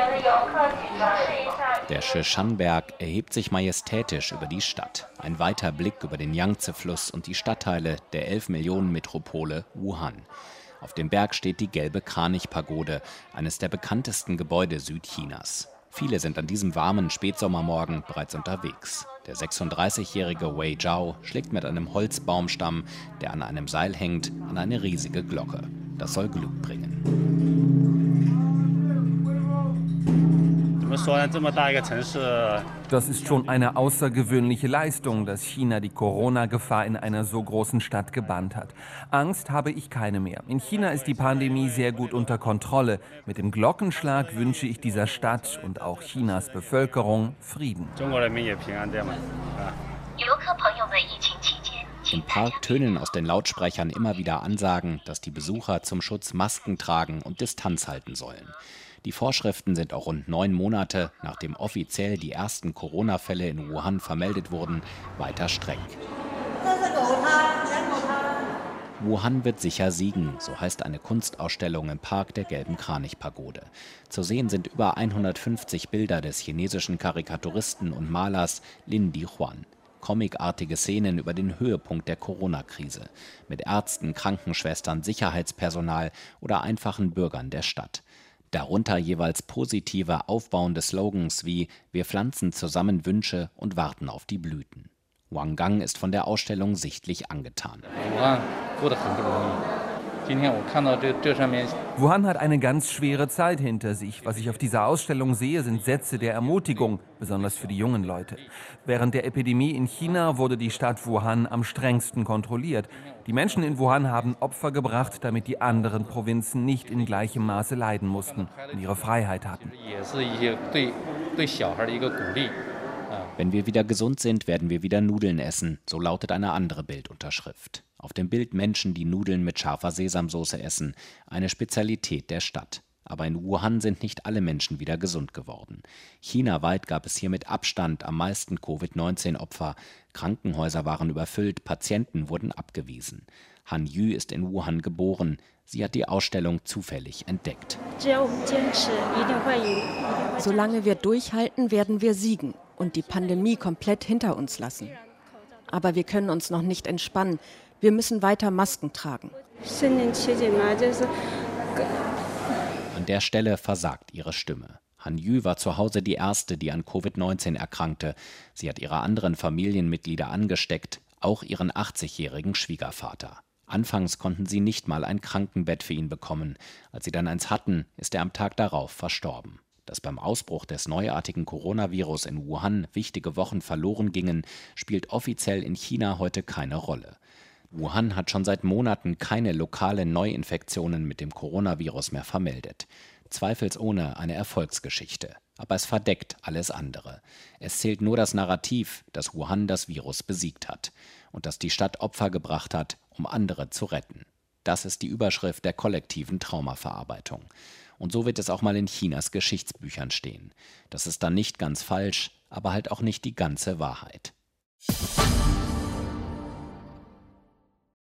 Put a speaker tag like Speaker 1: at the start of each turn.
Speaker 1: Der Shishan-Berg erhebt sich majestätisch über die Stadt. Ein weiter Blick über den Yangtze-Fluss und die Stadtteile der 11-Millionen-Metropole Wuhan. Auf dem Berg steht die gelbe Kranichpagode, eines der bekanntesten Gebäude Südchinas. Viele sind an diesem warmen Spätsommermorgen bereits unterwegs. Der 36-jährige Wei Zhao schlägt mit einem Holzbaumstamm, der an einem Seil hängt, an eine riesige Glocke. Das soll Glück bringen.
Speaker 2: Das ist schon eine außergewöhnliche Leistung, dass China die Corona-Gefahr in einer so großen Stadt gebannt hat. Angst habe ich keine mehr. In China ist die Pandemie sehr gut unter Kontrolle. Mit dem Glockenschlag wünsche ich dieser Stadt und auch Chinas Bevölkerung Frieden.
Speaker 1: Im Park tönen aus den Lautsprechern immer wieder Ansagen, dass die Besucher zum Schutz Masken tragen und Distanz halten sollen. Die Vorschriften sind auch rund 9 Monate, nachdem offiziell die ersten Corona-Fälle in Wuhan vermeldet wurden, weiter streng. Wuhan wird sicher siegen, so heißt eine Kunstausstellung im Park der gelben Kranichpagode. Zu sehen sind über 150 Bilder des chinesischen Karikaturisten und Malers Lin Dihuan. Comicartige Szenen über den Höhepunkt der Corona-Krise. Mit Ärzten, Krankenschwestern, Sicherheitspersonal oder einfachen Bürgern der Stadt. Darunter jeweils positive, aufbauende Slogans wie „Wir pflanzen zusammen Wünsche und warten auf die Blüten“. Wang Gang ist von der Ausstellung sichtlich angetan.
Speaker 2: Wuhan hat eine ganz schwere Zeit hinter sich. Was ich auf dieser Ausstellung sehe, sind Sätze der Ermutigung, besonders für die jungen Leute. Während der Epidemie in China wurde die Stadt Wuhan am strengsten kontrolliert. Die Menschen in Wuhan haben Opfer gebracht, damit die anderen Provinzen nicht in gleichem Maße leiden mussten und ihre Freiheit hatten.
Speaker 1: Wenn wir wieder gesund sind, werden wir wieder Nudeln essen, so lautet eine andere Bildunterschrift. Auf dem Bild Menschen, die Nudeln mit scharfer Sesamsoße essen, eine Spezialität der Stadt. Aber in Wuhan sind nicht alle Menschen wieder gesund geworden. Chinaweit gab es hier mit Abstand am meisten Covid-19-Opfer. Krankenhäuser waren überfüllt, Patienten wurden abgewiesen. Han Yu ist in Wuhan geboren. Sie hat die Ausstellung zufällig entdeckt.
Speaker 3: Solange wir durchhalten, werden wir siegen und die Pandemie komplett hinter uns lassen. Aber wir können uns noch nicht entspannen. Wir müssen weiter Masken tragen.
Speaker 1: An der Stelle versagt ihre Stimme. Han Yu war zu Hause die erste, die an Covid-19 erkrankte. Sie hat ihre anderen Familienmitglieder angesteckt, auch ihren 80-jährigen Schwiegervater. Anfangs konnten sie nicht mal ein Krankenbett für ihn bekommen. Als sie dann eins hatten, ist er am Tag darauf verstorben. Dass beim Ausbruch des neuartigen Coronavirus in Wuhan wichtige Wochen verloren gingen, spielt offiziell in China heute keine Rolle. Wuhan hat schon seit Monaten keine lokalen Neuinfektionen mit dem Coronavirus mehr vermeldet. Zweifelsohne eine Erfolgsgeschichte. Aber es verdeckt alles andere. Es zählt nur das Narrativ, dass Wuhan das Virus besiegt hat und dass die Stadt Opfer gebracht hat, um andere zu retten. Das ist die Überschrift der kollektiven Traumaverarbeitung. Und so wird es auch mal in Chinas Geschichtsbüchern stehen. Das ist dann nicht ganz falsch, aber halt auch nicht die ganze Wahrheit.